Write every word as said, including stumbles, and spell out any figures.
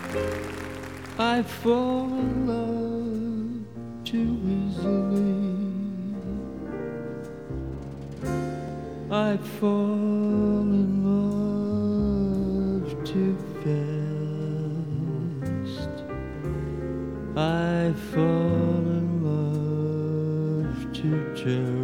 I fall in love too easily. I fall in love too fast. I fall in love too terribly.